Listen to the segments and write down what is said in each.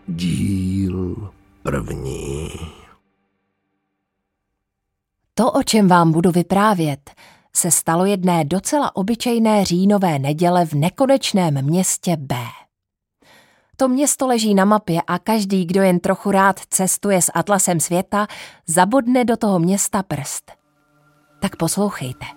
Díl první. To, o čem vám budu vyprávět, se stalo jedné docela obyčejné říjnové neděle v nekonečném městě B. To město leží na mapě a každý, kdo jen trochu rád cestuje s atlasem světa, zabodne do toho města prst. Tak poslouchejte.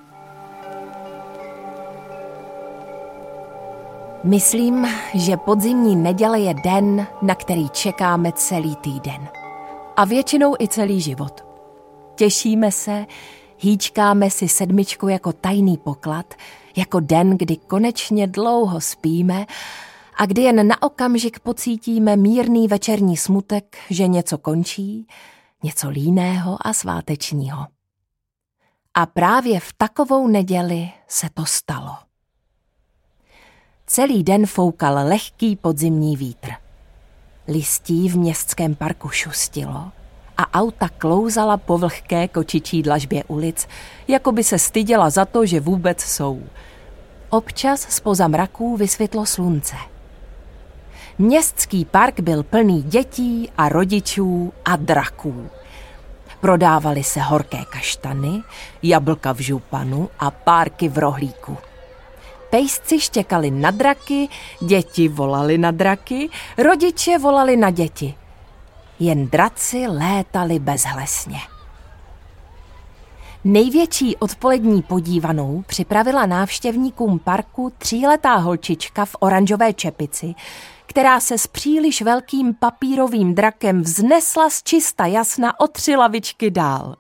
Myslím, že podzimní neděle je den, na který čekáme celý týden. A většinou i celý život. Těšíme se, hýčkáme si sedmičku jako tajný poklad, jako den, kdy konečně dlouho spíme a kdy jen na okamžik pocítíme mírný večerní smutek, že něco končí, něco líného a svátečního. A právě v takovou neděli se to stalo. Celý den foukal lehký podzimní vítr. Listí v městském parku šustilo a auta klouzala po vlhké kočičí dlažbě ulic, jako by se styděla za to, že vůbec jsou. Občas zpoza mraků vysvětlo slunce. Městský park byl plný dětí a rodičů a draků. Prodávaly se horké kaštany, jablka v županu a párky v rohlíku. Pejsci štěkali na draky, děti volali na draky, rodiče volali na děti. Jen draci létali bezhlesně. Největší odpolední podívanou připravila návštěvníkům parku 3letá holčička v oranžové čepici, která se s příliš velkým papírovým drakem vznesla z čista jasna o 3 lavičky dál.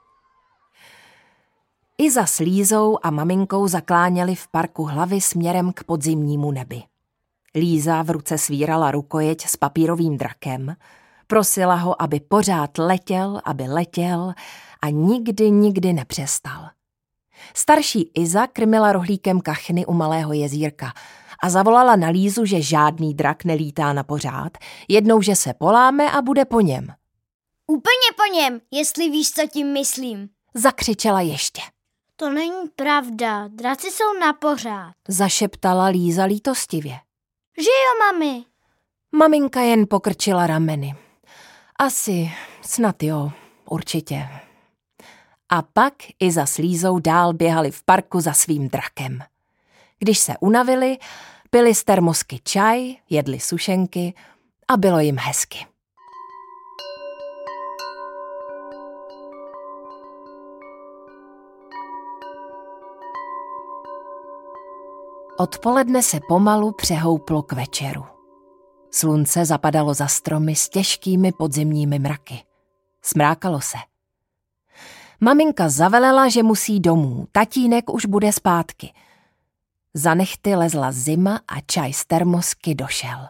Iza s Lízou a maminkou zakláněli v parku hlavy směrem k podzimnímu nebi. Líza v ruce svírala rukojeť s papírovým drakem, prosila ho, aby pořád letěl a nikdy nepřestal. Starší Iza krmila rohlíkem kachny u malého jezírka a zavolala na Lízu, že žádný drak nelítá na pořád, jednou, že se poláme a bude po něm. Úplně po něm, jestli víš, co tím myslím. Zakřičela ještě. To není pravda, draci jsou na pořád. Zašeptala Líza lítostivě. Že jo, mami? Maminka jen pokrčila rameny. Asi, snad jo, určitě. A pak Iza s Lízou dál běhali v parku za svým drakem. Když se unavili, pili z termosky čaj, jedli sušenky a bylo jim hezky. Odpoledne se pomalu přehouplo k večeru. Slunce zapadalo za stromy s těžkými podzimními mraky. Smrákalo se. Maminka zavelela, že musí domů, tatínek už bude zpátky. Za nehty lezla zima a čaj z termosky došel.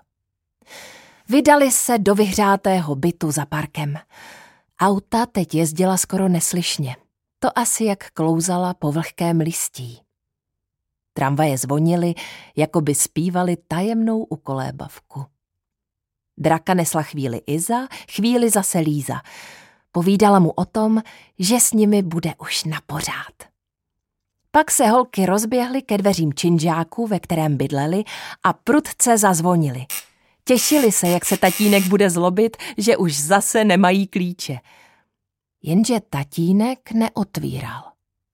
Vydali se do vyhřátého bytu za parkem. Auta teď jezdila skoro neslyšně. To asi jak klouzala po vlhkém listí. Tramvaje zvonily, jako by zpívali tajemnou ukolébavku. Draka nesla chvíli Iza, chvíli zase Líza. Povídala mu o tom, že s nimi bude už na pořád. Pak se holky rozběhly ke dveřím činžáku, ve kterém bydleli, a prudce zazvonili. Těšili se, jak se tatínek bude zlobit, že už zase nemají klíče. Jenže tatínek neotvíral.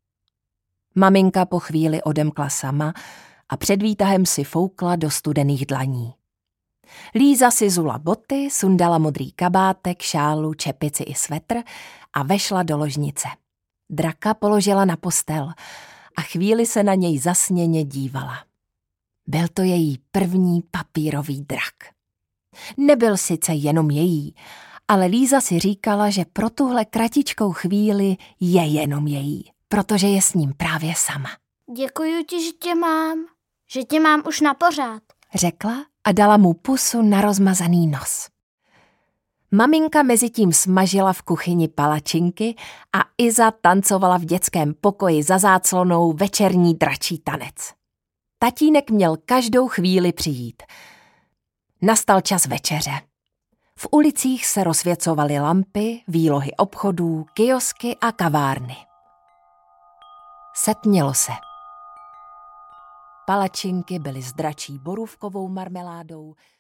Maminka po chvíli odemkla sama a před výtahem si foukla do studených dlaní. Líza si zula boty, sundala modrý kabátek, šálu, čepici i svetr a vešla do ložnice. Draka položila na postel a chvíli se na něj zasněně dívala. Byl to její první papírový drak. Nebyl sice jenom její, ale Líza si říkala, že pro tuhle kratičkou chvíli je jenom její, protože je s ním právě sama. Děkuju ti, že tě mám už na pořád, řekla a dala mu pusu na rozmazaný nos. Maminka mezitím smažila v kuchyni palačinky a Iza tancovala v dětském pokoji za záclonou večerní dračí tanec. Tatínek měl každou chvíli přijít. Nastal čas večeře. V ulicích se rozsvěcovaly lampy, výlohy obchodů, kiosky a kavárny. Setmělo se. Palačinky byly s dračí borůvkovou marmeládou,